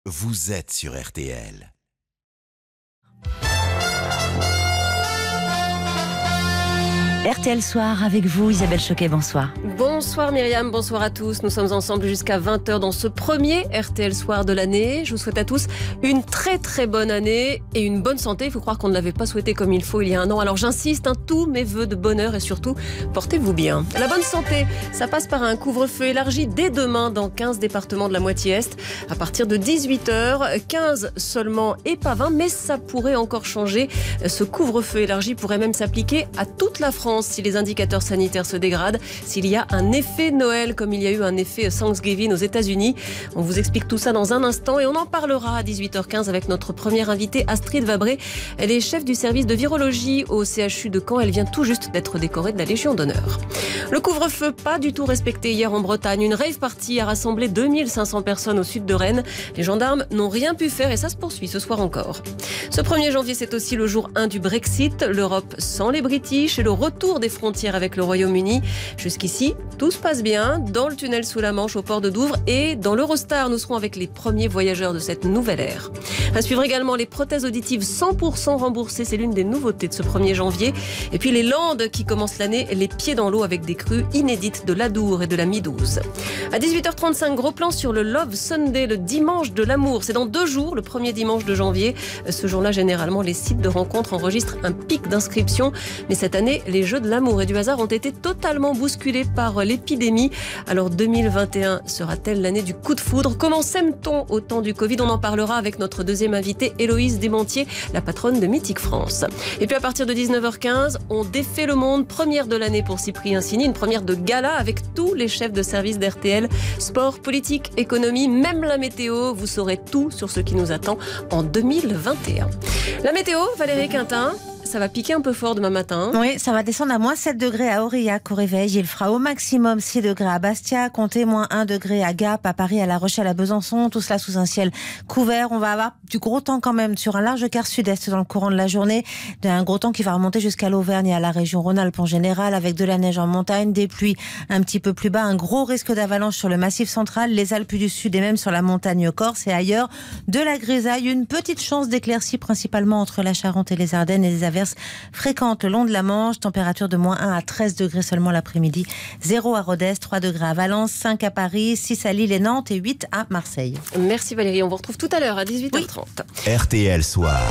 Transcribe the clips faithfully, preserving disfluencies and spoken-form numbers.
vous êtes sur R T L. R T L Soir avec vous, Isabelle Choquet, bonsoir. Bonsoir Myriam, bonsoir à tous. Nous sommes ensemble jusqu'à vingt heures dans ce premier R T L Soir de l'année. Je vous souhaite à tous une très très bonne année et une bonne santé. Il faut croire qu'on ne l'avait pas souhaité comme il faut il y a un an. Alors j'insiste, hein, tous mes vœux de bonheur et surtout, portez-vous bien. La bonne santé, ça passe par un couvre-feu élargi dès demain dans quinze départements de la moitié Est. À partir de dix-huit heures, quinze seulement et pas vingt, mais ça pourrait encore changer. Ce couvre-feu élargi pourrait même s'appliquer à toute la France si les indicateurs sanitaires se dégradent, s'il y a un effet Noël comme il y a eu un effet Thanksgiving aux États-Unis. On vous explique tout ça dans un instant et on en parlera à dix-huit heures quinze avec notre première invitée Astrid Vabré. Elle est chef du service de virologie au C H U de Caen. Elle vient tout juste d'être décorée de la Légion d'honneur. Le couvre-feu pas du tout respecté hier en Bretagne. Une rave party a rassemblé deux mille cinq cents personnes au sud de Rennes. Les gendarmes n'ont rien pu faire et ça se poursuit ce soir encore. Ce premier janvier, c'est aussi le jour un du Brexit. L'Europe sans les British et le retour des frontières avec le Royaume-Uni. Jusqu'ici, tout se passe bien dans le tunnel sous la Manche au port de Douvres et dans l'Eurostar, nous serons avec les premiers voyageurs de cette nouvelle ère. À suivre également les prothèses auditives cent pour cent remboursées, c'est l'une des nouveautés de ce premier janvier. Et puis les Landes qui commencent l'année les pieds dans l'eau avec des crues inédites de l'Adour et de la Midouze. À dix-huit heures trente-cinq, gros plan sur le Love Sunday, le dimanche de l'amour. C'est dans deux jours, le premier dimanche de janvier. Ce jour-là, généralement, les sites de rencontres enregistrent un pic d'inscriptions. Mais cette année, les jeux de l'amour et du hasard ont été totalement bousculés par l'épidémie. Alors deux mille vingt et un sera-t-elle l'année du coup de foudre? Comment s'aime-t-on au temps du Covid? On en parlera avec notre deuxième invitée, Héloïse Desmontiers, la patronne de Mythique France. Et puis à partir de dix-neuf heures quinze, on défait le monde. Première de l'année pour Cyprien Sini, une première de gala avec tous les chefs de service d'R T L. Sport, politique, économie, même la météo. Vous saurez tout sur ce qui nous attend en deux mille vingt et un. La météo, Valérie Quintin. Ça va piquer un peu fort demain matin. Oui, ça va descendre à moins sept degrés à Aurillac au réveil. Il fera au maximum six degrés à Bastia, comptez moins un degré à Gap, à Paris, à La Rochelle, à Besançon. Tout cela sous un ciel couvert. On va avoir du gros temps quand même sur un large quart sud-est dans le courant de la journée. Un gros temps qui va remonter jusqu'à l'Auvergne et à la région Rhône-Alpes en général, avec de la neige en montagne, des pluies un petit peu plus bas, un gros risque d'avalanche sur le Massif central, les Alpes du Sud et même sur la montagne Corse et ailleurs. De la grisaille, une petite chance d'éclaircie principalement entre la Charente et les Ardennes et des averses fréquentes le long de la Manche, température de moins un à treize degrés seulement l'après-midi, zéro à Rodez, trois degrés à Valence, cinq à Paris, six à Lille et Nantes et huit à Marseille. Merci Valérie, on vous retrouve tout à l'heure à dix-huit heures trente. Oui. R T L Soir.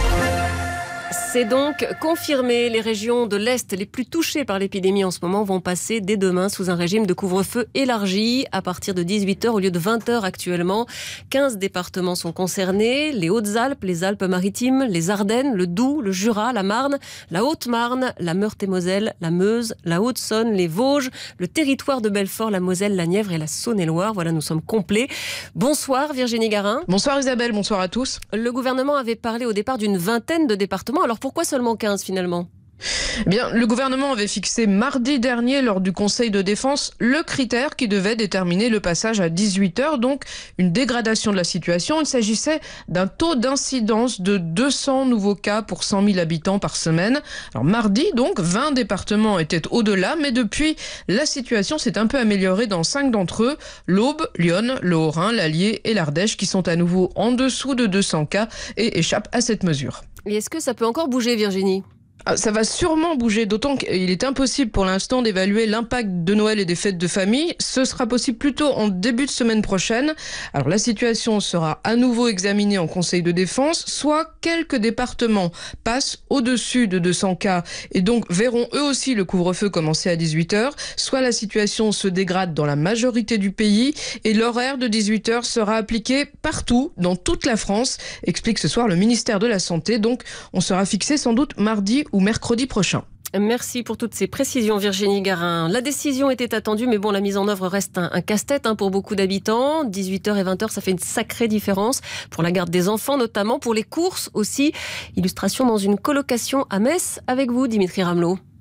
C'est donc confirmé, les régions de l'Est les plus touchées par l'épidémie en ce moment vont passer dès demain sous un régime de couvre-feu élargi à partir de dix-huit heures au lieu de vingt heures actuellement. quinze départements sont concernés, les Hautes-Alpes, les Alpes-Maritimes, les Ardennes, le Doubs, le Jura, la Marne, la Haute-Marne, la Meurthe-et-Moselle, la Meuse, la Haute-Saône, les Vosges, le territoire de Belfort, la Moselle, la Nièvre et la Saône-et-Loire. Voilà, nous sommes complets. Bonsoir Virginie Garin. Bonsoir Isabelle, bonsoir à tous. Le gouvernement avait parlé au départ d'une vingtaine de départements. Alors pourquoi seulement quinze finalement ? Eh bien, le gouvernement avait fixé mardi dernier lors du Conseil de défense le critère qui devait déterminer le passage à dix-huit heures, donc une dégradation de la situation. Il s'agissait d'un taux d'incidence de deux cents nouveaux cas pour cent mille habitants par semaine. Alors mardi, donc, vingt départements étaient au-delà, mais depuis, la situation s'est un peu améliorée dans cinq d'entre eux, l'Aube, l'Yonne, le Haut-Rhin, l'Allier et l'Ardèche, qui sont à nouveau en dessous de deux cents cas et échappent à cette mesure. Et est-ce que ça peut encore bouger, Virginie ? Ça va sûrement bouger, d'autant qu'il est impossible pour l'instant d'évaluer l'impact de Noël et des fêtes de famille. Ce sera possible plutôt en début de semaine prochaine. Alors la situation sera à nouveau examinée en Conseil de défense. Soit quelques départements passent au-dessus de deux cents cas et donc verront eux aussi le couvre-feu commencer à dix-huit heures. Soit la situation se dégrade dans la majorité du pays et l'horaire de dix-huit heures sera appliqué partout, dans toute la France, explique ce soir le ministère de la Santé. Donc on sera fixé sans doute mardi ou mercredi prochain. Merci pour toutes ces précisions Virginie Garin. La décision était attendue mais bon, la mise en œuvre reste un, un casse-tête hein, pour beaucoup d'habitants. dix-huit heures et vingt heures, ça fait une sacrée différence pour la garde des enfants notamment, pour les courses aussi. Illustration dans une colocation à Metz avec vous Dimitri Ramelot.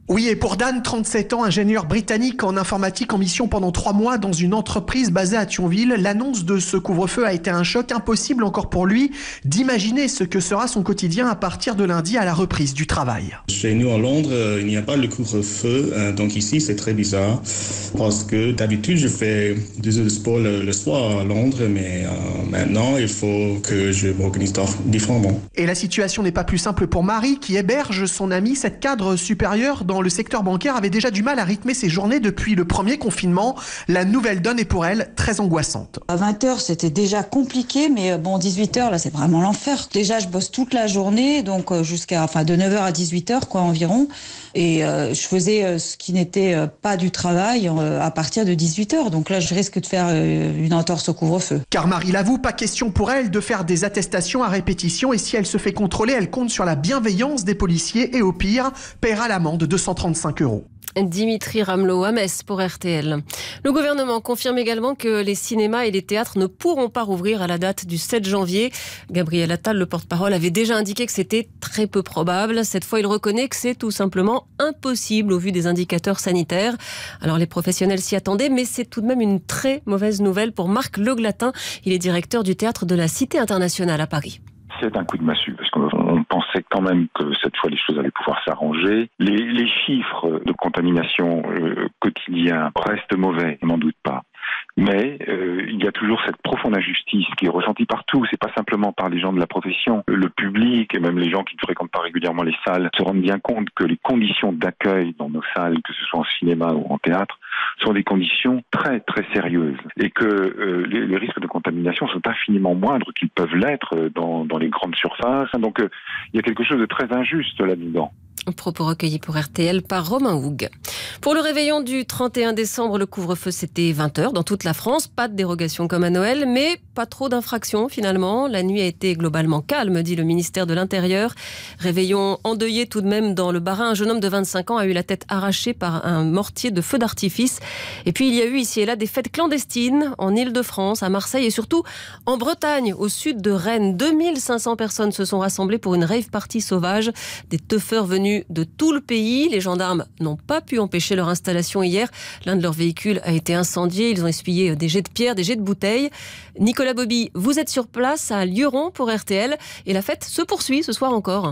Oui, et pour Dan, trente-sept ans, ingénieur britannique en informatique en mission pendant trois mois dans une entreprise basée à Thionville, l'annonce de ce couvre-feu a été un choc. Impossible encore pour lui d'imaginer ce que sera son quotidien à partir de lundi à la reprise du travail. Chez nous à Londres, il n'y a pas le couvre-feu, donc ici c'est très bizarre parce que d'habitude je fais deux heures de sport le, le soir à Londres, mais euh, maintenant il faut que je m'organise différemment. Et la situation n'est pas plus simple pour Marie qui héberge son ami. Cette cadre supérieure dans le secteur bancaire avait déjà du mal à rythmer ses journées depuis le premier confinement. La nouvelle donne est pour elle très angoissante. À vingt heures, c'était déjà compliqué, mais bon, dix-huit heures, là, c'est vraiment l'enfer. Déjà, je bosse toute la journée, donc jusqu'à, enfin, de neuf heures à dix-huit heures, quoi, environ. Et euh, je faisais euh, ce qui n'était euh, pas du travail euh, à partir de dix-huit heures. Donc là, je risque de faire euh, une entorse au couvre-feu. Car Marie l'avoue, pas question pour elle de faire des attestations à répétition. Et si elle se fait contrôler, elle compte sur la bienveillance des policiers et au pire, paiera l'amende de cent trente-cinq euros. Dimitri Ramelot à Metz pour R T L. Le gouvernement confirme également que les cinémas et les théâtres ne pourront pas rouvrir à la date du sept janvier. Gabriel Attal, le porte-parole, avait déjà indiqué que c'était très peu probable. Cette fois, il reconnaît que c'est tout simplement impossible au vu des indicateurs sanitaires. Alors les professionnels s'y attendaient, mais c'est tout de même une très mauvaise nouvelle pour Marc Le Glatin. Il est directeur du théâtre de la Cité internationale à Paris. C'est un coup de massue, parce qu'on pensait quand même que cette fois les choses allaient pouvoir s'arranger. Les, les chiffres de contamination euh, quotidien restent mauvais, je n'en doute pas. Mais euh, il y a toujours cette profonde injustice qui est ressentie partout. C'est pas simplement par les gens de la profession. Le public et même les gens qui ne fréquentent pas régulièrement les salles se rendent bien compte que les conditions d'accueil dans nos salles, que ce soit en cinéma ou en théâtre, sont des conditions très très sérieuses et que euh, les, les risques de contamination sont infiniment moindres qu'ils peuvent l'être dans, dans les grandes surfaces. Donc euh, il y a quelque chose de très injuste là-dedans. Propos recueillis pour R T L par Romain Houg. Pour le réveillon du trente et un décembre, le couvre-feu c'était vingt heures dans toute la France. Pas de dérogation comme à Noël, mais pas trop d'infractions finalement. La nuit a été globalement calme, dit le ministère de l'Intérieur. Réveillon endeuillé tout de même dans le Bas-Rhin. Un jeune homme de vingt-cinq ans a eu la tête arrachée par un mortier de feu d'artifice. Et puis il y a eu ici et là des fêtes clandestines en Île-de-France, à Marseille et surtout en Bretagne, au sud de Rennes. deux mille cinq cents personnes se sont rassemblées pour une rave party sauvage. Des teufeurs venus de tout le pays. Les gendarmes n'ont pas pu empêcher leur installation hier. L'un de leurs véhicules a été incendié. Ils ont essuyé des jets de pierre, des jets de bouteilles. Nicolas Bobby, vous êtes sur place à Lieuron pour R T L et la fête se poursuit ce soir encore.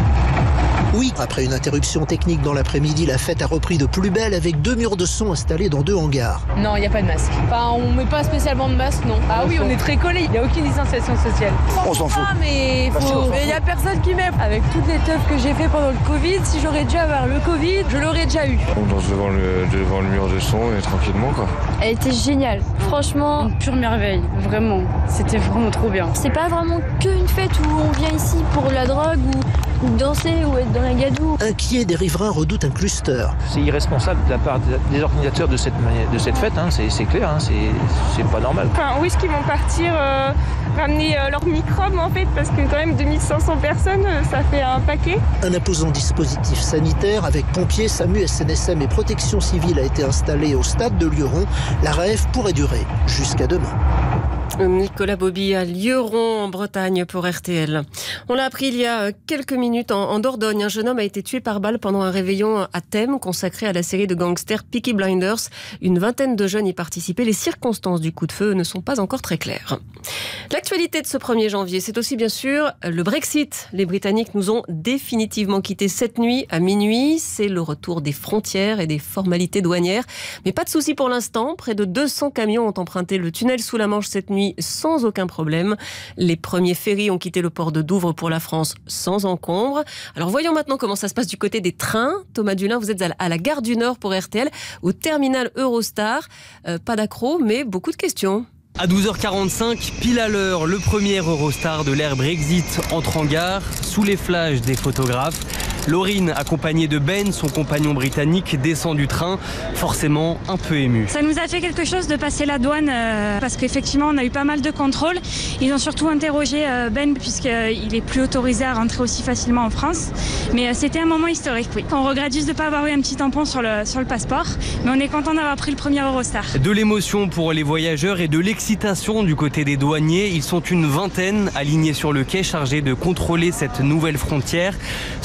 Oui, après une interruption technique dans l'après-midi, la fête a repris de plus belle avec deux murs de son installés dans deux hangars. Non, il n'y a pas de masque. Enfin, on met pas spécialement de masque, non. Ah oui, on est très collés. Il n'y a aucune distanciation sociale. On s'en fout. Ah, mais il n'y a personne qui m'aime. Avec toutes les teufs que j'ai fait pendant le Covid, si j'aurais dû avoir le Covid, je l'aurais déjà eu. On danse devant le, devant le mur de son et tranquillement, quoi. Elle était géniale. Franchement, une pure merveille. Vraiment. C'était vraiment trop bien. C'est pas vraiment qu'une fête où on vient ici pour la drogue ou, ou danser ou être dans la gadoue. Inquiets, des riverains redoutent un cluster. C'est irresponsable de la part des organisateurs de cette, de cette fête, hein. c'est, c'est clair, hein. c'est, c'est pas normal. Enfin, où est-ce qu'ils vont partir euh, ramener euh, leurs microbes en fait, parce que quand même deux mille cinq cents personnes, euh, ça fait un paquet. Un imposant dispositif sanitaire avec pompiers, SAMU, S N S M et protection civile a été installé au stade de Lieuron. La rave pourrait durer jusqu'à demain. Nicolas Bobby à Lieuron en Bretagne pour R T L. On l'a appris il y a quelques minutes en, en Dordogne. Un jeune homme a été tué par balle pendant un réveillon à thème consacré à la série de gangsters Peaky Blinders. Une vingtaine de jeunes y participaient. Les circonstances du coup de feu ne sont pas encore très claires. L'actualité de ce premier janvier, c'est aussi bien sûr le Brexit. Les Britanniques nous ont définitivement quittés cette nuit à minuit. C'est le retour des frontières et des formalités douanières. Mais pas de souci pour l'instant. Près de deux cents camions ont emprunté le tunnel sous la Manche cette nuit sans aucun problème. Les premiers ferries ont quitté le port de Douvres pour la France sans encombre. Alors voyons maintenant comment ça se passe du côté des trains. Thomas Dulin, vous êtes à la gare du Nord pour R T L, au terminal Eurostar. Euh, pas d'accro, mais beaucoup de questions. À douze heures quarante-cinq, pile à l'heure, le premier Eurostar de l'ère Brexit entre en gare, sous les flashs des photographes. Laurine, accompagnée de Ben, son compagnon britannique, descend du train, forcément un peu ému. Ça nous a fait quelque chose de passer la douane, euh, parce qu'effectivement on a eu pas mal de contrôles. Ils ont surtout interrogé euh, Ben, puisqu'il est plus autorisé à rentrer aussi facilement en France. Mais euh, c'était un moment historique, oui. On regrette juste de ne pas avoir eu un petit tampon sur le, sur le passeport, mais on est content d'avoir pris le premier Eurostar. De l'émotion pour les voyageurs et de l'excitation du côté des douaniers. Ils sont une vingtaine alignés sur le quai chargés de contrôler cette nouvelle frontière. Sous le regard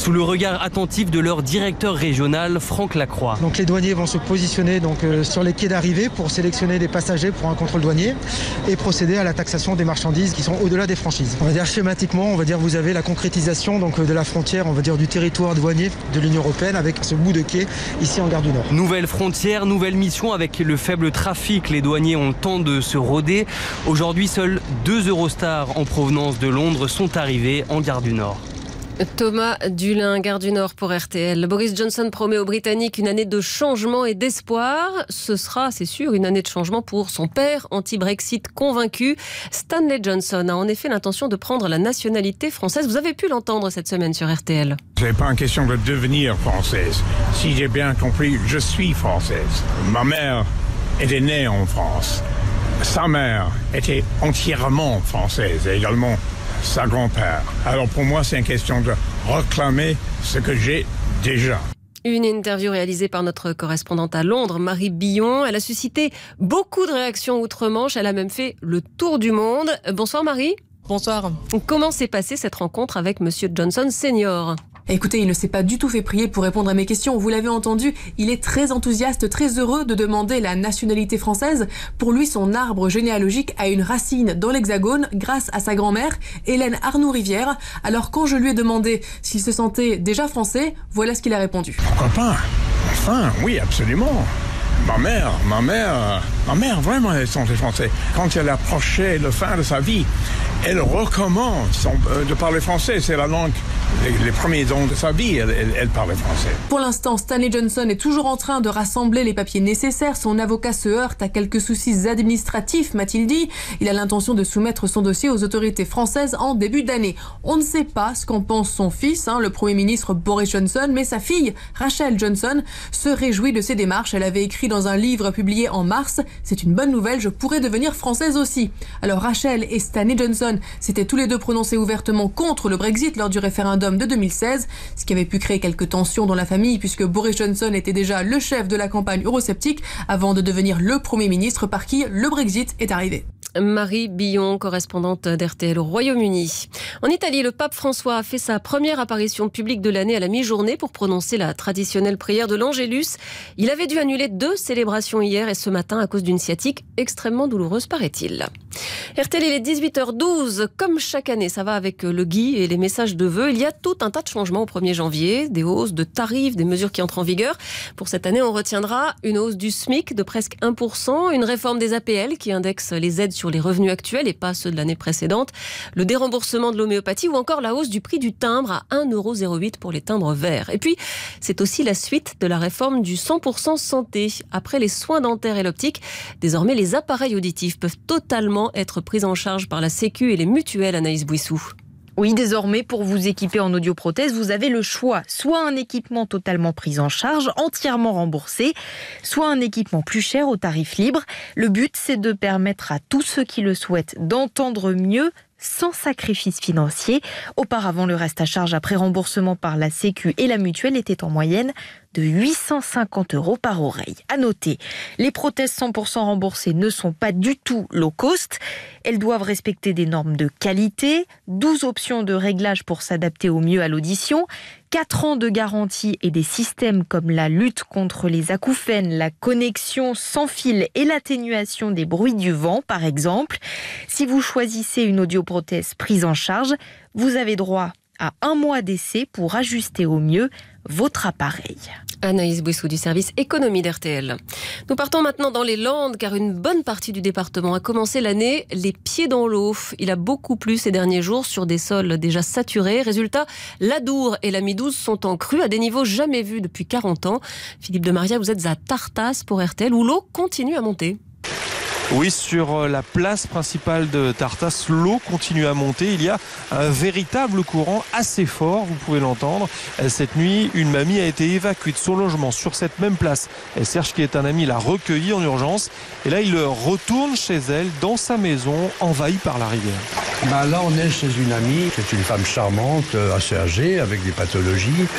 regard attentif de leur directeur régional, Franck Lacroix. Donc les douaniers vont se positionner donc, euh, sur les quais d'arrivée pour sélectionner des passagers pour un contrôle douanier et procéder à la taxation des marchandises qui sont au-delà des franchises. On va dire schématiquement, on va dire vous avez la concrétisation donc, de la frontière, on va dire du territoire douanier de l'Union européenne avec ce bout de quai ici en gare du Nord. Nouvelle frontière, nouvelle mission avec le faible trafic. Les douaniers ont le temps de se roder. Aujourd'hui, seuls deux Eurostars en provenance de Londres sont arrivés en gare du Nord. Thomas Dulin, gare du Nord pour R T L. Boris Johnson promet aux Britanniques une année de changement et d'espoir. Ce sera, c'est sûr, une année de changement pour son père, anti-Brexit convaincu. Stanley Johnson a en effet l'intention de prendre la nationalité française. Vous avez pu l'entendre cette semaine sur R T L. Ce n'est pas une question de devenir française. Si j'ai bien compris, je suis française. Ma mère était née en France. Sa mère était entièrement française et également sa grand-père. Alors pour moi, c'est une question de réclamer ce que j'ai déjà. Une interview réalisée par notre correspondante à Londres, Marie Billon. Elle a suscité beaucoup de réactions outre-Manche. Elle a même fait le tour du monde. Bonsoir Marie. Bonsoir. Comment s'est passée cette rencontre avec Monsieur Johnson senior ? Écoutez, il ne s'est pas du tout fait prier pour répondre à mes questions. Vous l'avez entendu, il est très enthousiaste, très heureux de demander la nationalité française. Pour lui, son arbre généalogique a une racine dans l'Hexagone grâce à sa grand-mère, Hélène Arnoux-Rivière. Alors quand je lui ai demandé s'il se sentait déjà français, voilà ce qu'il a répondu. Pourquoi pas ? Enfin, oui, absolument. Ma mère, ma mère, ma mère vraiment elle sentait français. Quand elle approchait la fin de sa vie, elle recommence de parler français. C'est la langue, les, les premiers ans de sa vie, elle, elle, elle parlait français. Pour l'instant, Stanley Johnson est toujours en train de rassembler les papiers nécessaires. Son avocat se heurte à quelques soucis administratifs, m'a-t-il dit. Il a l'intention de soumettre son dossier aux autorités françaises en début d'année. On ne sait pas ce qu'en pense son fils, hein, le Premier ministre Boris Johnson, mais sa fille, Rachel Johnson, se réjouit de ses démarches. Elle avait écrit dans un livre publié en mars « C'est une bonne nouvelle, je pourrais devenir française aussi ». Alors Rachel et Stanley Johnson s'étaient tous les deux prononcés ouvertement contre le Brexit lors du référendum de deux mille seize, ce qui avait pu créer quelques tensions dans la famille puisque Boris Johnson était déjà le chef de la campagne eurosceptique avant de devenir le Premier ministre par qui le Brexit est arrivé. Marie Billon, correspondante d'R T L au Royaume-Uni. En Italie, le pape François a fait sa première apparition publique de l'année à la mi-journée pour prononcer la traditionnelle prière de l'Angélus. Il avait dû annuler deux célébrations hier et ce matin à cause d'une sciatique extrêmement douloureuse, paraît-il. R T L, il est dix-huit heures douze. Comme chaque année, ça va avec le Guy et les messages de vœux. Il y a tout un tas de changements au premier janvier, des hausses de tarifs, des mesures qui entrent en vigueur. Pour cette année, on retiendra une hausse du SMIC de presque un pour cent, une réforme des A P L qui indexe les aides sur les revenus actuels et pas ceux de l'année précédente, le déremboursement de l'homéopathie ou encore la hausse du prix du timbre à un euro zéro huit pour les timbres verts. Et puis, c'est aussi la suite de la réforme du cent pour cent santé. Après les soins dentaires et l'optique, désormais les appareils auditifs peuvent totalement être pris en charge par la Sécu et les mutuelles, Anaïs Bouissou. Oui, désormais, pour vous équiper en audioprothèse, vous avez le choix. Soit un équipement totalement pris en charge, entièrement remboursé, soit un équipement plus cher au tarif libre. Le but, c'est de permettre à tous ceux qui le souhaitent d'entendre mieux, sans sacrifice financier. Auparavant, le reste à charge après remboursement par la Sécu et la mutuelle était en moyenne de huit cent cinquante euros par oreille. À noter, les prothèses cent pour cent remboursées ne sont pas du tout low cost. Elles doivent respecter des normes de qualité, douze options de réglage pour s'adapter au mieux à l'audition, quatre ans de garantie et des systèmes comme la lutte contre les acouphènes, la connexion sans fil et l'atténuation des bruits du vent, par exemple. Si vous choisissez une audioprothèse prise en charge, vous avez droit à un mois d'essai pour ajuster au mieux votre appareil. Anaïs Bouissou du service économie d'R T L. Nous partons maintenant dans les Landes car une bonne partie du département a commencé l'année les pieds dans l'eau. Il a beaucoup plu ces derniers jours sur des sols déjà saturés. Résultat, l'Adour et la Midouze sont en crue à des niveaux jamais vus depuis quarante ans. Philippe de Maria, vous êtes à Tartas pour R T L où l'eau continue à monter. Oui, sur la place principale de Tartas, l'eau continue à monter. Il y a un véritable courant assez fort, vous pouvez l'entendre. Cette nuit, une mamie a été évacuée de son logement sur cette même place. Et Serge, qui est un ami, l'a recueillie en urgence. Et là, il retourne chez elle, dans sa maison, envahie par la rivière. Ben là, on est chez une amie, qui est une femme charmante, assez âgée, avec des pathologies.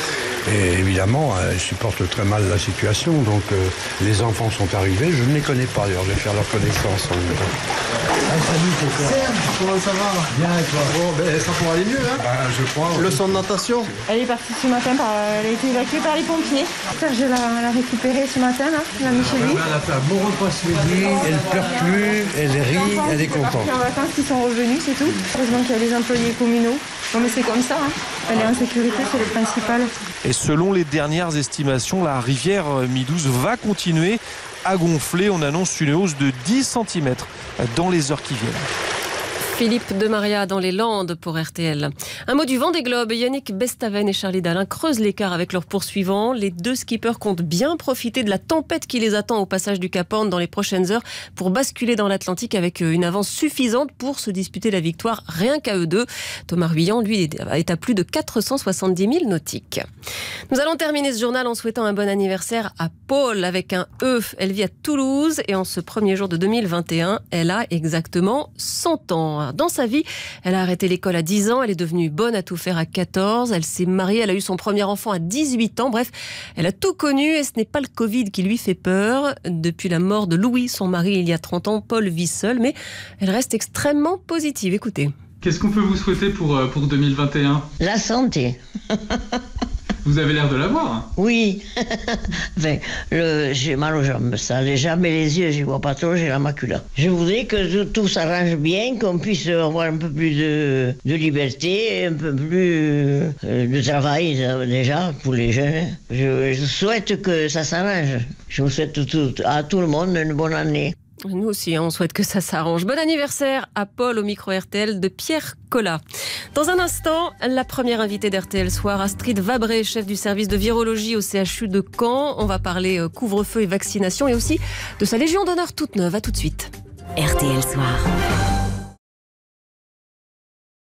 Et évidemment, elle supporte très mal la situation. Donc euh, les enfants sont arrivés. Je ne les connais pas d'ailleurs. Je vais faire leur connaissance en même temps. Ah, salut, c'est Serge, comment ça va? Bien, et toi? Bon, ben, ça pourra aller mieux, hein? Bah, je crois. Ouais. Leçon de natation? Elle est partie ce matin, par... elle a été évacuée par les pompiers. Serge l'a, l'a récupérée ce matin, là, l'a mis chez lui. Elle a fait un bon repas ce midi, elle ne pleure plus, elle rit, elle est contente. C'est en vacances qui sont revenus, c'est tout. Heureusement qu'il y a les employés communaux. Non mais c'est comme ça, hein. Elle est en sécurité, c'est le principal. Et selon les dernières estimations, la rivière Midouze va continuer à gonfler. On annonce une hausse de dix centimètres dans les heures qui viennent. Philippe de Maria dans les Landes pour R T L. Un mot du Vendée Globe. Yannick Bestaven et Charlie Dalin creusent l'écart avec leurs poursuivants. Les deux skippers comptent bien profiter de la tempête qui les attend au passage du Cap Horn dans les prochaines heures pour basculer dans l'Atlantique avec une avance suffisante pour se disputer la victoire rien qu'à eux deux. Thomas Ruyant, lui, est à plus de quatre cent soixante-dix mille nautiques. Nous allons terminer ce journal en souhaitant un bon anniversaire à Paul avec un E. Elle vit à Toulouse et en ce premier jour de deux mille vingt et un, elle a exactement cent ans. Dans sa vie, elle a arrêté l'école à dix ans, elle est devenue bonne à tout faire à quatorze, elle s'est mariée, elle a eu son premier enfant à dix-huit ans, bref, elle a tout connu et ce n'est pas le Covid qui lui fait peur. Depuis la mort de Louis, son mari, il y a trente ans, Paul vit seul, mais elle reste extrêmement positive. Écoutez. Qu'est-ce qu'on peut vous souhaiter pour, pour deux mille vingt et un ? La santé. Vous avez l'air de l'avoir. Oui. Enfin, le, j'ai mal aux jambes, ça. Les jambes et les yeux, j'y vois pas trop, j'ai la macula. Je voudrais que tout, tout s'arrange bien, qu'on puisse avoir un peu plus de, de liberté, un peu plus euh, de travail, déjà, pour les jeunes. Je, je souhaite que ça s'arrange. Je vous souhaite tout, à tout le monde une bonne année. Nous aussi, on souhaite que ça s'arrange. Bon anniversaire à Paul au micro R T L de Pierre Collat. Dans un instant, la première invitée d'R T L Soir, Astrid Vabré, chef du service de virologie au C H U de Caen. On va parler couvre-feu et vaccination et aussi de sa Légion d'honneur toute neuve. À tout de suite. R T L Soir.